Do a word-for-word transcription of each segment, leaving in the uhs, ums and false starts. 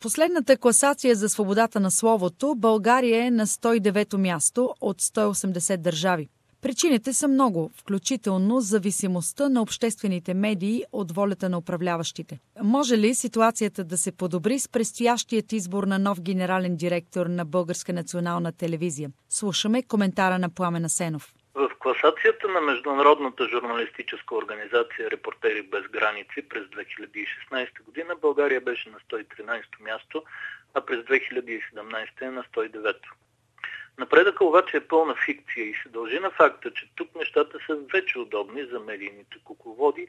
последната класация за свободата на словото България е на сто и девето място от сто и осемдесет държави. Причините са много, включително зависимостта на обществените медии от волята на управляващите. Може ли ситуацията да се подобри с предстоящият избор на нов генерален директор на Българска национална телевизия? Слушаме коментара на Пламен Асенов. В класацията на Международната журналистическа организация Репортери без граници през две хиляди и шестнадесета година България беше на сто и тринадесето място, а през две хиляди и седемнадесета е на сто и девето. Напредъка обаче е пълна фикция и се дължи на факта, че тук нещата са вече удобни за медийните кукловоди,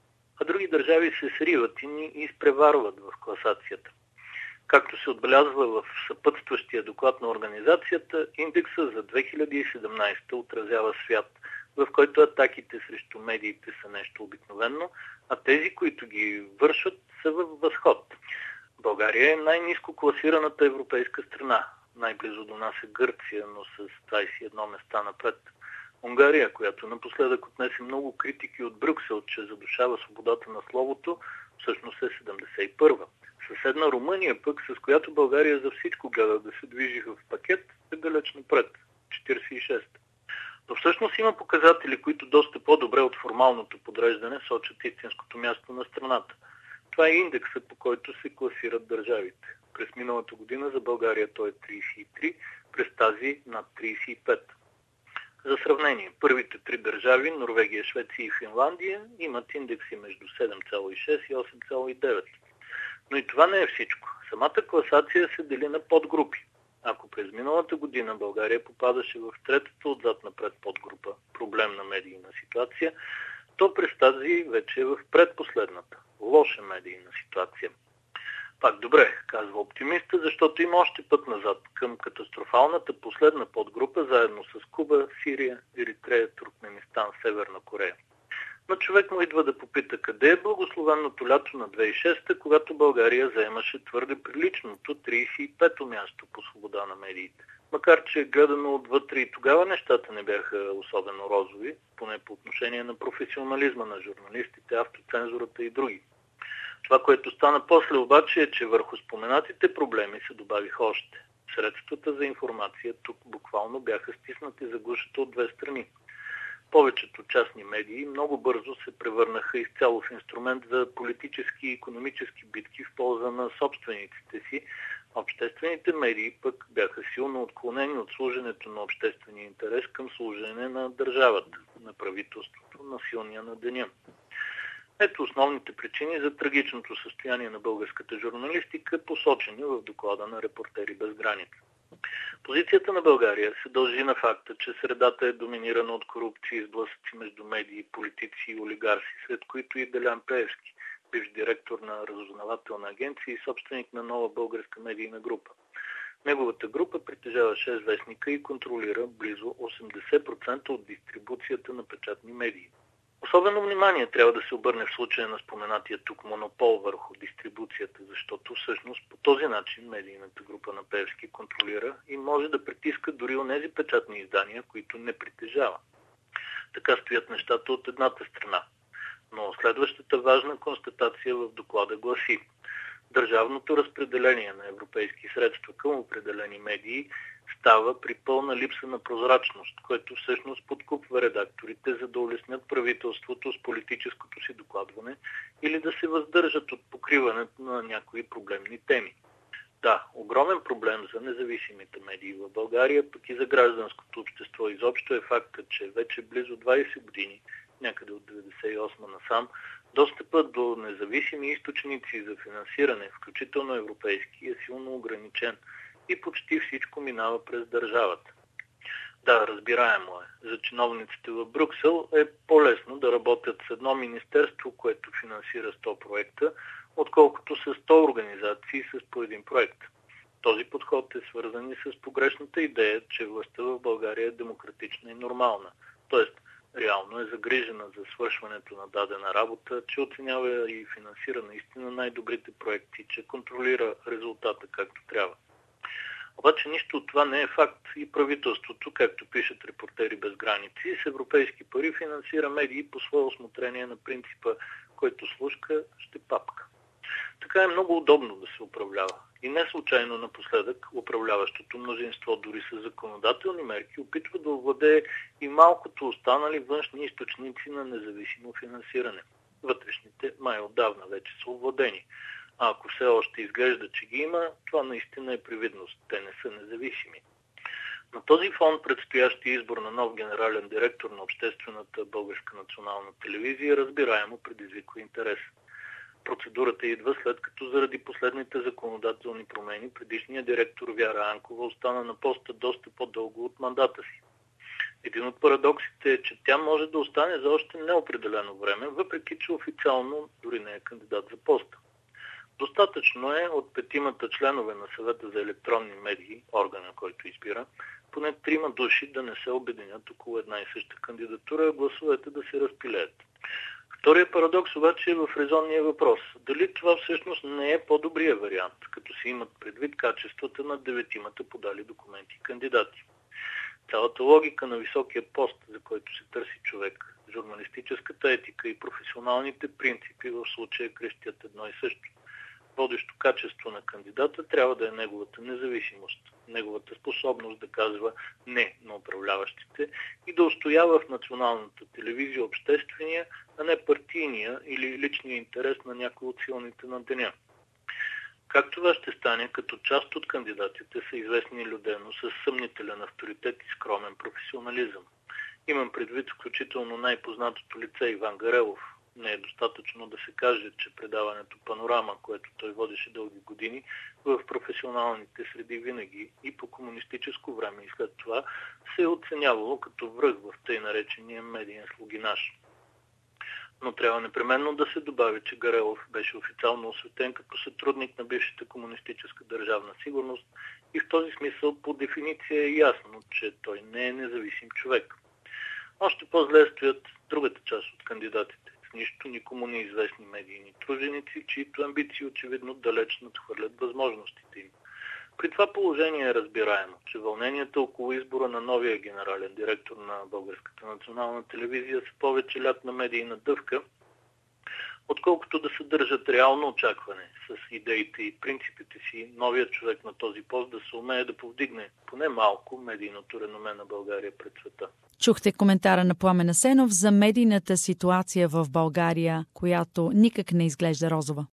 а други държави се сриват и ни изпреварват в класацията. Както се отбелязва в съпътстващия доклад на организацията, индекса за две хиляди и седемнадесета отразява свят, в който атаките срещу медиите са нещо обикновено, а тези, които ги вършат, са във възход. България е най-ниско класираната европейска страна. Най-близо до нас е Гърция, но с двадесет и едно места напред. Унгария, която напоследък отнесе много критики от Брюксел, че задушава свободата на словото, всъщност е седемдесет и първа. Съседна Румъния пък, с която България за всичко гледа да се движи в пакет, е далеч напред. четиридесет и шеста. Но всъщност има показатели, които доста по-добре от формалното подреждане сочат истинското място на страната. Това е индекса, по който се класират държавите. През миналата година за България той е тридесет и три, през тази над тридесет и пет. За сравнение, първите три държави, Норвегия, Швеция и Финландия, имат индекси между седем цяло и шест и осем цяло и девет. Но и това не е всичко. Самата класация се дели на подгрупи. Ако през миналата година България попадаше в третата отзад напред подгрупа проблемна медийна ситуация, то през тази вече е в предпоследната лоша медийна ситуация. Пак добре, казва оптимиста, защото има още път назад към катастрофалната последна подгрупа, заедно с Куба, Сирия, Еритрея, Туркменистан, Северна Корея. Но човек му идва да попита къде е благословенното лято на две хиляди и шеста, когато България заемаше твърде приличното тридесет и пето място по свобода на медиите. Макар че гледано отвътре и тогава нещата не бяха особено розови, поне по отношение на професионализма на журналистите, автоцензурата и други. Това, което стана после обаче е, че върху споменатите проблеми се добавиха още. Средствата за информация тук буквално бяха стиснати за гушата от две страни. Повечето частни медии много бързо се превърнаха изцяло в инструмент за политически и икономически битки в полза на собствениците си. Обществените медии пък бяха силно отклонени от служенето на обществения интерес към служене на държавата, на правителството, на силния на деня. Ето основните причини за трагичното състояние на българската журналистика, посочени в доклада на Репортери без граници. Позицията на България се дължи на факта, че средата е доминирана от корупция и сблъсъци между медии, политици и олигарси, сред които и Делян Пеевски, бивш директор на разузнавателна агенция и собственик на нова българска медийна група. Неговата група притежава шест вестника и контролира близо осемдесет процента от дистрибуцията на печатни медии. Особено внимание трябва да се обърне в случая на споменатия тук монопол върху дистрибуцията, защото всъщност по този начин медийната група на Пеевски контролира и може да притиска дори онези печатни издания, които не притежава. Така стоят нещата от едната страна. Но следващата важна констатация в доклада гласи: държавното разпределение на европейски средства към определени медии става при пълна липса на прозрачност, което всъщност подкупва редакторите, за да улеснят правителството с политическото си докладване или да се въздържат от покриването на някои проблемни теми. Да, огромен проблем за независимите медии в България, пък и за гражданското общество изобщо е факта, че вече близо двадесет години, някъде от деветдесет и осма насам, достъпът до независими източници за финансиране, включително европейски, е силно ограничен и почти всичко минава през държавата. Да, разбираемо е. За чиновниците в Брюксел е по-лесно да работят с едно министерство, което финансира сто проекта, отколкото с сто организации с по един проект. Този подход е свързан и с погрешната идея, че властта в България е демократична и нормална. Тоест, реално е загрижена за свършването на дадена работа, че оценява и финансира наистина най-добрите проекти, че контролира резултата както трябва. Обаче нищо от това не е факт и правителството, както пишат Репортери без граници, с европейски пари финансира медии по свое усмотрение на принципа, който слушка, ще папка. Така е много удобно да се управлява. И не случайно напоследък управляващото мнозинство дори с законодателни мерки опитва да овладее и малкото останали външни източници на независимо финансиране. Вътрешните май отдавна вече са овладени. А ако все още изглежда, че ги има, това наистина е привидност. Те не са независими. На този фон предстоящия избор на нов генерален директор на обществената Българска национална телевизия разбираемо предизвиква интерес. Процедурата идва след като заради последните законодателни промени предишният директор Вяра Анкова остана на поста доста по-дълго от мандата си. Един от парадоксите е, че тя може да остане за още неопределено време, въпреки че официално дори не е кандидат за поста. Достатъчно е от петимата членове на Съвета за електронни медии, органа, който избира, поне трима души да не се обединят около една и съща кандидатура, а гласовете да се разпилеят. Втория парадокс обаче е в резонния въпрос. Дали това всъщност не е по-добрия вариант, като се имат предвид качествата на деветимата подали документи кандидати? Цялата логика на високия пост, за който се търси човек, журналистическата етика и професионалните принципи в случая крещят едно и също. Водещо качество на кандидата трябва да е неговата независимост, неговата способност да казва не на управляващите и да устоява в националната телевизия обществения, а не партийния или личния интерес на някои от силните на деня. Как това ще стане, като част от кандидатите са известни людено с съмнителен авторитет и скромен професионализъм? Имам предвид включително най-познатото лице Иван Гарелов. Не е достатъчно да се каже, че предаването Панорама, което той водеше дълги години, в професионалните среди винаги и по комунистическо време и след това се е оценявало като връх в тъй наречения медиен слугинаж. Но трябва непременно да се добави, че Гарелов беше официално осветен като сътрудник на бившата комунистическа държавна сигурност и в този смисъл по дефиниция е ясно, че той не е независим човек. Още по-зле стоят другата част от кандидатите. Нищо никому неизвестни медийни труженици, чието амбиции очевидно далеч надхвърлят възможностите им. При това положение е разбираемо, че вълненията около избора на новия генерален директор на Българската национална телевизия са повече лятна медийна дъвка, отколкото да съдържат реално очакване с идеите и принципите си новият човек на този пост да се умее да повдигне поне малко медийното реноме на България пред света. Чухте коментара на Пламен Асенов за медийната ситуация в България, която никак не изглежда розова.